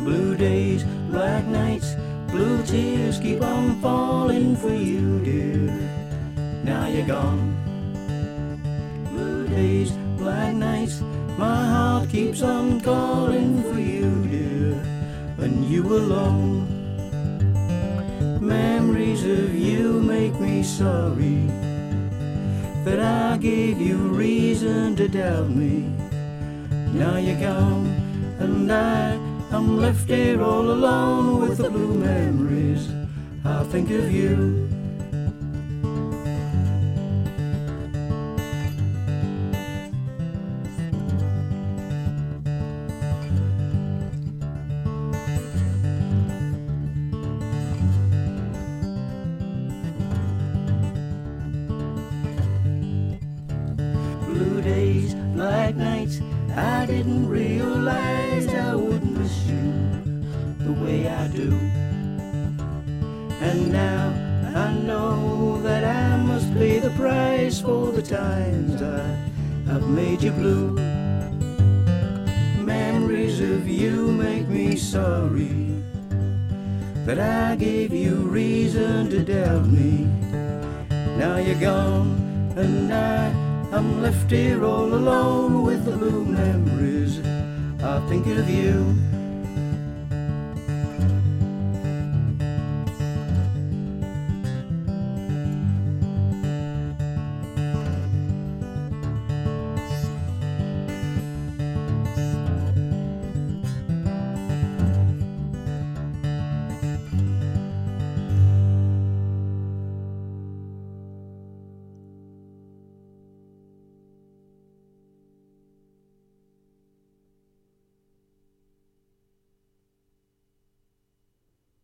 Blue days, black nights, blue tears keep on falling for you, dear. Now you're gone. Blue days, black nights, my heart keeps on calling for you, dear, and you alone. Memories of you make me sorry that I gave you reason to doubt me. Now you're gone, and I'm left here all alone with the blue memories. I think of you. Blue days, black nights, I didn't realize I would miss you the way I do. And now I know that I must pay the price for the times I've made you blue. Memories of you make me sorry that I gave you reason to doubt me. Now you're gone, and I'm left here all alone with the blue memories. I think of you.